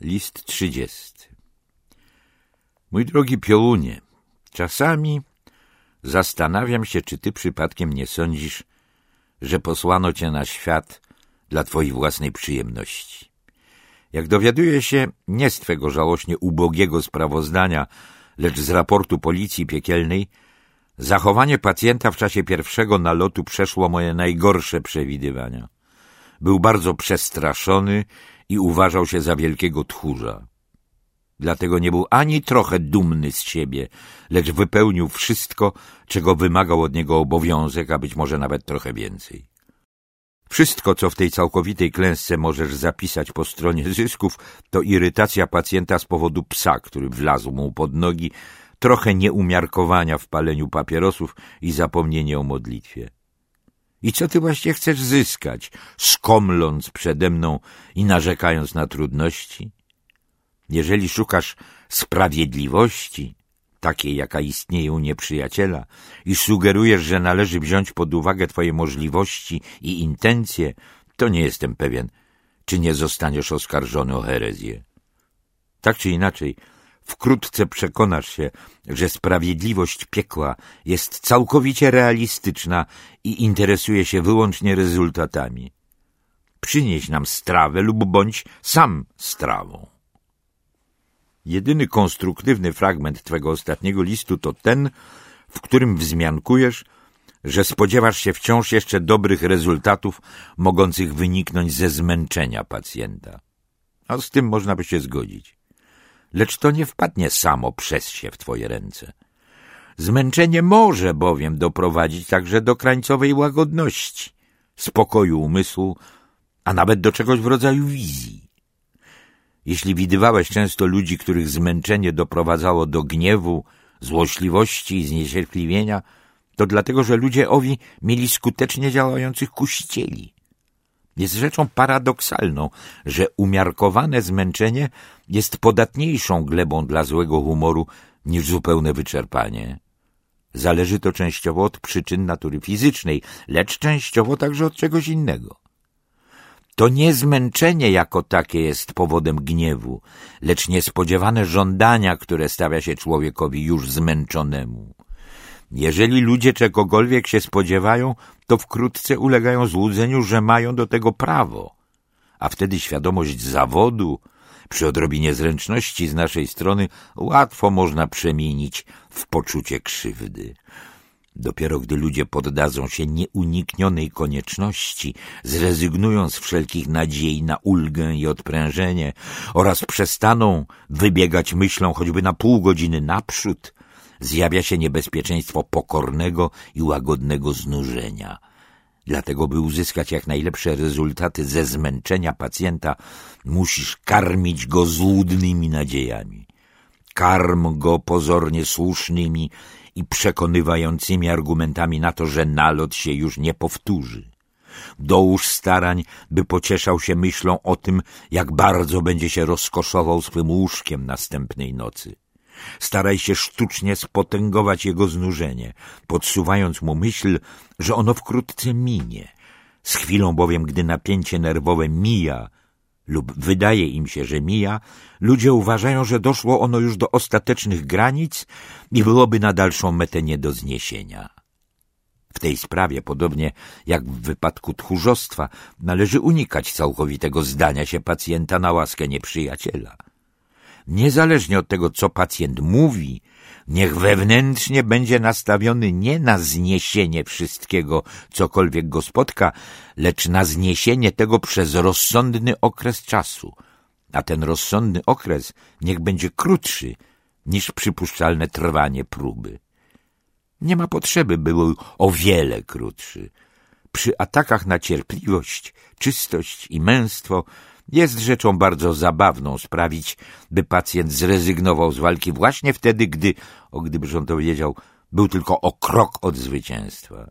List 30. Mój drogi Piołunie, czasami zastanawiam się, czy ty przypadkiem nie sądzisz, że posłano cię na świat dla twojej własnej przyjemności. Jak dowiaduję się nie z twego żałośnie ubogiego sprawozdania, lecz z raportu policji piekielnej, zachowanie pacjenta w czasie pierwszego nalotu przeszło moje najgorsze przewidywania. Był bardzo przestraszony i uważał się za wielkiego tchórza. Dlatego nie był ani trochę dumny z siebie, lecz wypełnił wszystko, czego wymagał od niego obowiązek, a być może nawet trochę więcej. Wszystko, co w tej całkowitej klęsce możesz zapisać po stronie zysków, to irytacja pacjenta z powodu psa, który wlazł mu pod nogi, trochę nieumiarkowania w paleniu papierosów i zapomnienie o modlitwie. I co ty właśnie chcesz zyskać, skomląc przede mną i narzekając na trudności? Jeżeli szukasz sprawiedliwości, takiej jaka istnieje u nieprzyjaciela, i sugerujesz, że należy wziąć pod uwagę twoje możliwości i intencje, to nie jestem pewien, czy nie zostaniesz oskarżony o herezję. Tak czy inaczej, wkrótce przekonasz się, że sprawiedliwość piekła jest całkowicie realistyczna i interesuje się wyłącznie rezultatami. Przynieś nam strawę lub bądź sam strawą. Jedyny konstruktywny fragment twego ostatniego listu to ten, w którym wzmiankujesz, że spodziewasz się wciąż jeszcze dobrych rezultatów mogących wyniknąć ze zmęczenia pacjenta. A z tym można by się zgodzić. Lecz to nie wpadnie samo przez się w twoje ręce. Zmęczenie może bowiem doprowadzić także do krańcowej łagodności, spokoju umysłu, a nawet do czegoś w rodzaju wizji. Jeśli widywałeś często ludzi, których zmęczenie doprowadzało do gniewu, złośliwości i zniecierpliwienia, to dlatego, że ludzie owi mieli skutecznie działających kuścieli. Jest rzeczą paradoksalną, że umiarkowane zmęczenie jest podatniejszą glebą dla złego humoru niż zupełne wyczerpanie. Zależy to częściowo od przyczyn natury fizycznej, lecz częściowo także od czegoś innego. To nie zmęczenie jako takie jest powodem gniewu, lecz niespodziewane żądania, które stawia się człowiekowi już zmęczonemu. Jeżeli ludzie czegokolwiek się spodziewają, to wkrótce ulegają złudzeniu, że mają do tego prawo, a wtedy świadomość zawodu, przy odrobinie zręczności z naszej strony, łatwo można przemienić w poczucie krzywdy. Dopiero gdy ludzie poddadzą się nieuniknionej konieczności, zrezygnują z wszelkich nadziei na ulgę i odprężenie oraz przestaną wybiegać myślą choćby na pół godziny naprzód, zjawia się niebezpieczeństwo pokornego i łagodnego znużenia. Dlatego, by uzyskać jak najlepsze rezultaty ze zmęczenia pacjenta, musisz karmić go złudnymi nadziejami. Karm go pozornie słusznymi i przekonywającymi argumentami na to, że nalot się już nie powtórzy. Dołóż starań, by pocieszał się myślą o tym, jak bardzo będzie się rozkoszował swym łóżkiem następnej nocy. Staraj się sztucznie spotęgować jego znużenie, podsuwając mu myśl, że ono wkrótce minie. Z chwilą bowiem, gdy napięcie nerwowe mija lub wydaje im się, że mija, ludzie uważają, że doszło ono już do ostatecznych granic i byłoby na dalszą metę nie do zniesienia. W tej sprawie, podobnie jak w wypadku tchórzostwa, należy unikać całkowitego zdania się pacjenta na łaskę nieprzyjaciela. Niezależnie od tego, co pacjent mówi, niech wewnętrznie będzie nastawiony nie na zniesienie wszystkiego, cokolwiek go spotka, lecz na zniesienie tego przez rozsądny okres czasu. A ten rozsądny okres niech będzie krótszy niż przypuszczalne trwanie próby. Nie ma potrzeby, by był o wiele krótszy. Przy atakach na cierpliwość, czystość i męstwo jest rzeczą bardzo zabawną sprawić, by pacjent zrezygnował z walki właśnie wtedy, gdybyż on to wiedział, był tylko o krok od zwycięstwa.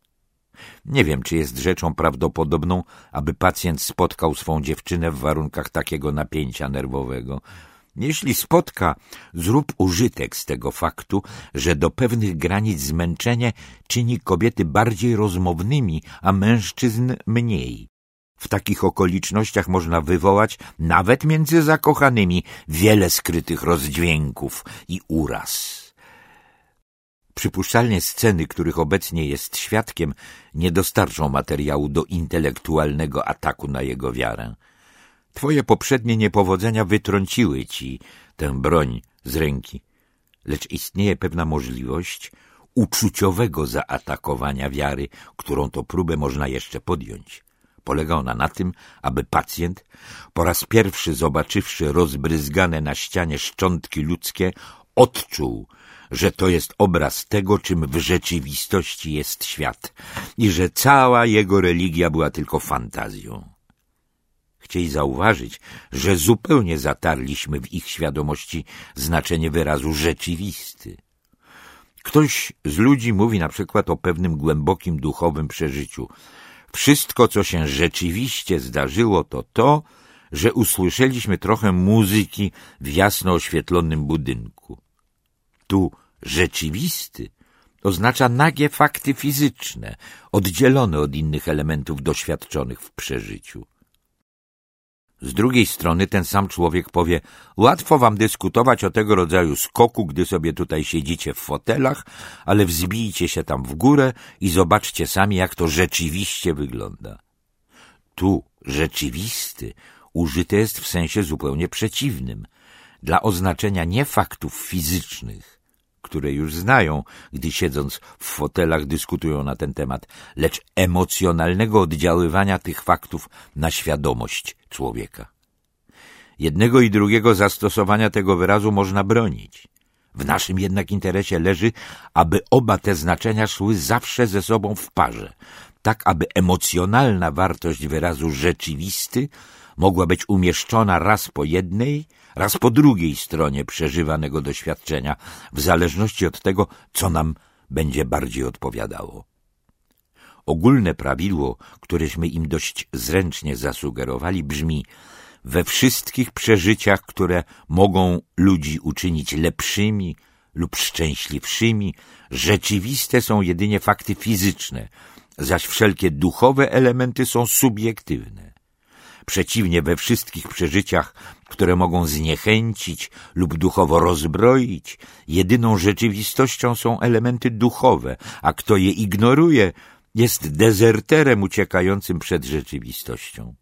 Nie wiem, czy jest rzeczą prawdopodobną, aby pacjent spotkał swą dziewczynę w warunkach takiego napięcia nerwowego. Jeśli spotka, zrób użytek z tego faktu, że do pewnych granic zmęczenie czyni kobiety bardziej rozmownymi, a mężczyzn mniej. W takich okolicznościach można wywołać, nawet między zakochanymi, wiele skrytych rozdźwięków i uraz. Przypuszczalnie sceny, których obecnie jest świadkiem, nie dostarczą materiału do intelektualnego ataku na jego wiarę. Twoje poprzednie niepowodzenia wytrąciły ci tę broń z ręki, lecz istnieje pewna możliwość uczuciowego zaatakowania wiary, którą to próbę można jeszcze podjąć. Polega ona na tym, aby pacjent, po raz pierwszy zobaczywszy rozbryzgane na ścianie szczątki ludzkie, odczuł, że to jest obraz tego, czym w rzeczywistości jest świat i że cała jego religia była tylko fantazją. Chcieli zauważyć, że zupełnie zatarliśmy w ich świadomości znaczenie wyrazu rzeczywisty. Ktoś z ludzi mówi na przykład o pewnym głębokim duchowym przeżyciu. Wszystko, co się rzeczywiście zdarzyło, to to, że usłyszeliśmy trochę muzyki w jasno oświetlonym budynku. Tu rzeczywisty oznacza nagie fakty fizyczne, oddzielone od innych elementów doświadczonych w przeżyciu. Z drugiej strony ten sam człowiek powie, łatwo wam dyskutować o tego rodzaju skoku, gdy sobie tutaj siedzicie w fotelach, ale wzbijcie się tam w górę i zobaczcie sami, jak to rzeczywiście wygląda. Tu rzeczywisty użyte jest w sensie zupełnie przeciwnym, dla oznaczenia nie faktów fizycznych, które już znają, gdy siedząc w fotelach dyskutują na ten temat, lecz emocjonalnego oddziaływania tych faktów na świadomość człowieka. Jednego i drugiego zastosowania tego wyrazu można bronić. W naszym jednak interesie leży, aby oba te znaczenia szły zawsze ze sobą w parze, tak aby emocjonalna wartość wyrazu rzeczywisty mogła być umieszczona raz po jednej, raz po drugiej stronie przeżywanego doświadczenia, w zależności od tego, co nam będzie bardziej odpowiadało. Ogólne prawidło, któreśmy im dość zręcznie zasugerowali, brzmi: we wszystkich przeżyciach, które mogą ludzi uczynić lepszymi lub szczęśliwszymi, rzeczywiste są jedynie fakty fizyczne, zaś wszelkie duchowe elementy są subiektywne. Przeciwnie, we wszystkich przeżyciach, które mogą zniechęcić lub duchowo rozbroić, jedyną rzeczywistością są elementy duchowe, a kto je ignoruje, jest dezerterem uciekającym przed rzeczywistością.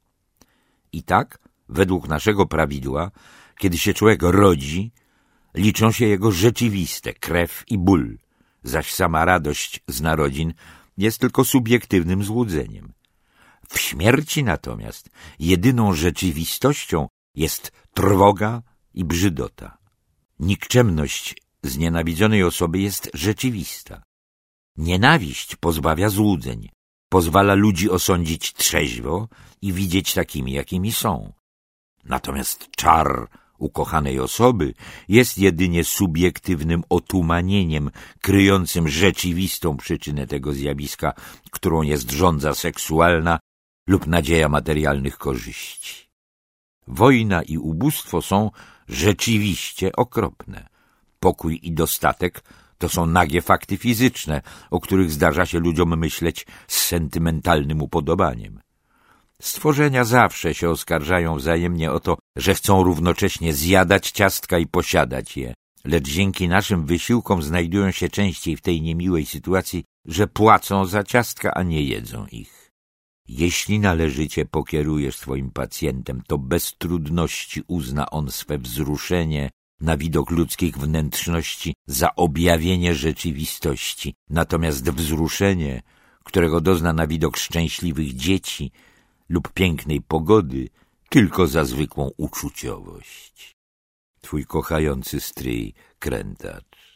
I tak, według naszego prawidła, kiedy się człowiek rodzi, liczą się jego rzeczywiste krew i ból, zaś sama radość z narodzin jest tylko subiektywnym złudzeniem. W śmierci natomiast jedyną rzeczywistością jest trwoga i brzydota. Nikczemność znienawidzonej osoby jest rzeczywista. Nienawiść pozbawia złudzeń, pozwala ludzi osądzić trzeźwo i widzieć takimi, jakimi są. Natomiast czar ukochanej osoby jest jedynie subiektywnym otumanieniem kryjącym rzeczywistą przyczynę tego zjawiska, którą jest żądza seksualna lub nadzieja materialnych korzyści. Wojna i ubóstwo są rzeczywiście okropne. Pokój i dostatek to są nagie fakty fizyczne, o których zdarza się ludziom myśleć z sentymentalnym upodobaniem. Stworzenia zawsze się oskarżają wzajemnie o to, że chcą równocześnie zjadać ciastka i posiadać je, lecz dzięki naszym wysiłkom znajdują się częściej w tej niemiłej sytuacji, że płacą za ciastka, a nie jedzą ich. Jeśli należycie pokierujesz swoim pacjentem, to bez trudności uzna on swe wzruszenie na widok ludzkich wnętrzności za objawienie rzeczywistości, natomiast wzruszenie, którego dozna na widok szczęśliwych dzieci lub pięknej pogody, tylko za zwykłą uczuciowość. Twój kochający stryj Krętacz.